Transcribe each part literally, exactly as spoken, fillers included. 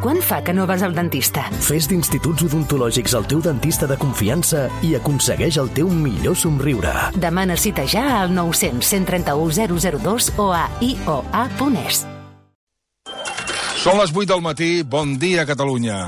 Quant fa que no vas al dentista? Fes d'Instituts Odontològics el teu dentista de confiança i aconsegueix el teu millor somriure. Demana cita ja al nou cents, cent trenta-u, zero zero dos o a i o a punt es. Són les vuit del matí. Bon dia, Catalunya.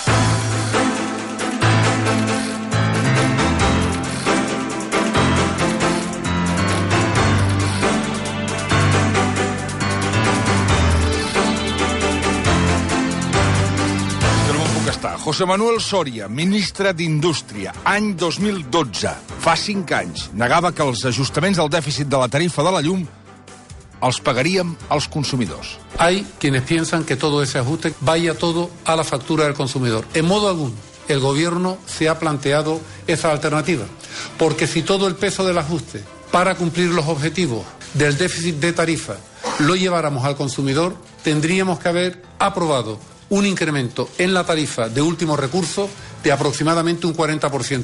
José Manuel Soria, ministre d'Indústria, any dos mil dotze, fa cinc anys, negava que els ajustaments del dèficit de la tarifa de la llum els pagaríem als consumidors. Hay quienes piensan que todo ese ajuste vaya todo a la factura del consumidor. En modo alguno, el gobierno se ha planteado esa alternativa, porque si todo el peso del ajuste para cumplir los objetivos del déficit de tarifa lo lleváramos al consumidor, tendríamos que haber aprobado un incremento en la tarifa de último recurso de aproximadamente un quaranta per cent.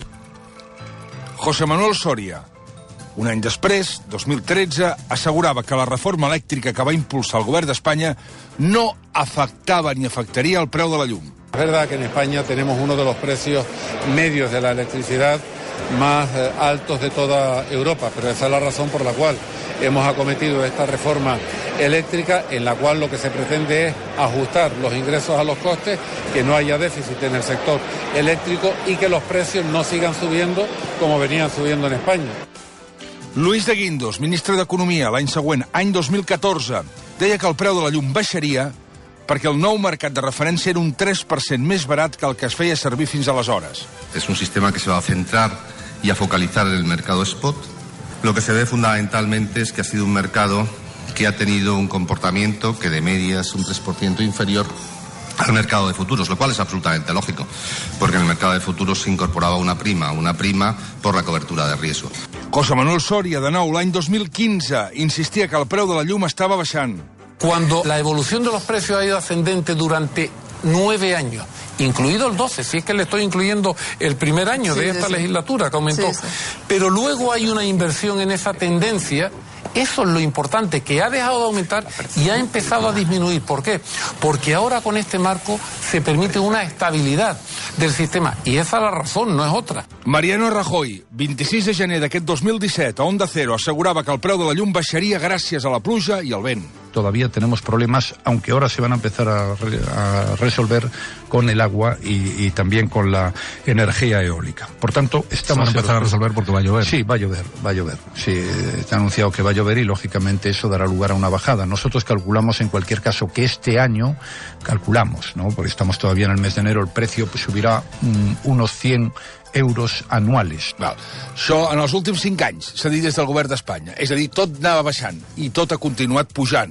José Manuel Soria, un any després, dos mil tretze, assegurava que la reforma elèctrica que va impulsar el govern d'Espanya no afectava ni afectaria el preu de la llum. Es verdad que en España tenemos uno de los precios medios de la electricidad más eh, altos de toda Europa, pero esa es la razón por la cual hemos acometido esta reforma eléctrica, en la cual lo que se pretende es ajustar los ingresos a los costes, que no haya déficit en el sector eléctrico y que los precios no sigan subiendo como venían subiendo en España. Luis de Guindos, ministre d'Economia, l'any següent, any dos mil catorze, deia que el preu de la llum baixaria perquè el nou mercat de referència era un tres per cent més barat que el que es feia servir fins aleshores. Es un sistema que se va a centrar y a focalizar en el mercado spot. Lo que se ve fundamentalmente es que ha sido un mercado que ha tenido un comportamiento que de media es un tres por ciento inferior al mercado de futuros, lo cual es absolutamente lógico, porque en el mercado de futuros se incorporaba una prima, una prima por la cobertura de riesgo. José Manuel Soria, de nou, l'any dos mil quinze, insistia que el preu de la llum estava baixant. Cuando la evolución de los precios ha ido ascendente durante nueve años, incluido el doce, si es que le estoy incluyendo el primer año sí, de esta sí, legislatura que aumentó, sí, sí. Pero luego hay una inversión en esa tendencia. Eso es lo importante, que ha dejado de aumentar y ha empezado a disminuir. ¿Por qué? Porque ahora con este marco se permite una estabilidad del sistema. Y esa es la razón, no es otra. Mariano Rajoy, vint-i-sis de gener d'aquest dos mil disset, a Onda Cero, assegurava que el preu de la llum baixaria gràcies a la pluja i al vent. Todavía tenemos problemas, aunque ahora se van a empezar a, re, a resolver con el agua y, y también con la energía eólica. Por tanto, estamos... Se van a empezar a resolver porque va a llover. Sí, va a llover, va a llover. Sí, está anunciado que va a llover y, lógicamente, eso dará lugar a una bajada. Nosotros calculamos, en cualquier caso, que este año, calculamos, ¿no?, porque estamos todavía en el mes de enero, el precio pues, subirá um, unos cien euros anuals. Val. Això en els últims cinc anys s'ha dit des del govern d'Espanya. És a dir, tot anava baixant i tot ha continuat pujant.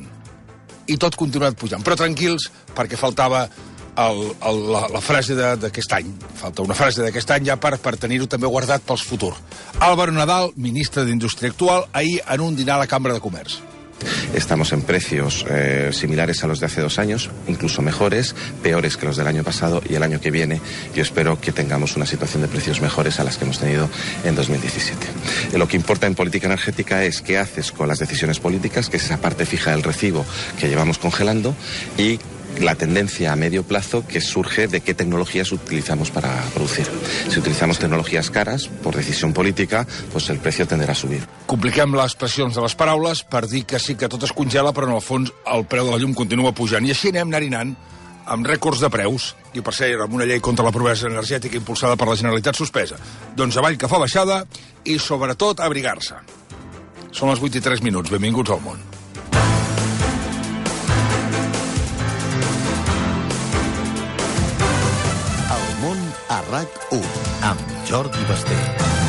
I tot ha continuat pujant. Però tranquils, perquè faltava el, el, la, la frase d'aquest any. Falta una frase d'aquest any ja per, per tenir-ho també guardat pels futurs. Álvaro Nadal, ministre d'Indústria actual, ahir en un dinar a la Cambra de Comerç. Estamos en precios eh, similares a los de hace dos años, incluso mejores, peores que los del año pasado, y el año que viene yo espero que tengamos una situación de precios mejores a las que hemos tenido en dos mil diecisiete. Eh, lo que importa en política energética es qué haces con las decisiones políticas, que es esa parte fija del recibo que llevamos congelando, y la tendencia a medio plazo que surge de qué tecnologías utilizamos para producir. Si utilizamos tecnologías caras, por decisión política, pues el precio tenderá a subir. Compliquem les pressions de les paraules per dir que sí que tot es congela, però en el fons el preu de la llum continua pujant. I així anem narinant amb rècords de preus, i per ser amb una llei contra la pobresa energètica impulsada per la Generalitat suspesa. Doncs avall que fa baixada i, sobretot, abrigar-se. Són les vuit i tres minuts. Benvinguts al món. A RAC u amb Jordi Basté.